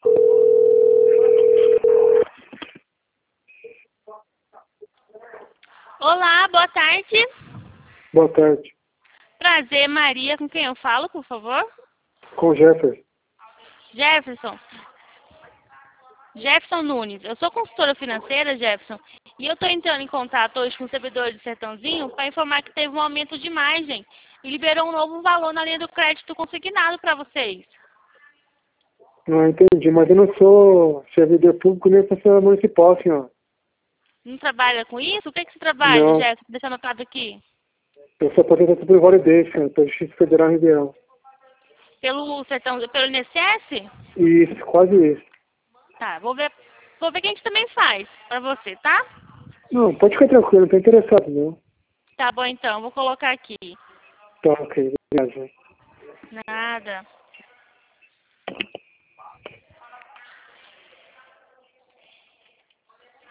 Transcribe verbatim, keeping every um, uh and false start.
Olá, boa tarde. Boa tarde. Prazer, Maria. Com quem eu falo, por favor? Com Jefferson. Jefferson. Jefferson Nunes. Eu sou consultora financeira, Jefferson, e eu estou entrando em contato hoje com o servidor de Sertãozinho para informar que teve um aumento de margem e liberou um novo valor na linha do crédito consignado para vocês. Não entendi, mas eu não sou servidor público nem professor municipal, senhor. Não trabalha com isso? O que, que você trabalha, Não, Jefferson? Deixa anotado aqui. eu sou aposentado por Validez, senhor, pela Justiça Federal em Ribeirão. Pelo Sertão, pelo I N S S? Isso, quase isso. Tá, vou ver, vou ver o que a gente também faz para você, tá? Não, pode ficar tranquilo, não tô interessado, não. Tá bom então, vou colocar aqui. Tá, ok, obrigado. Nada.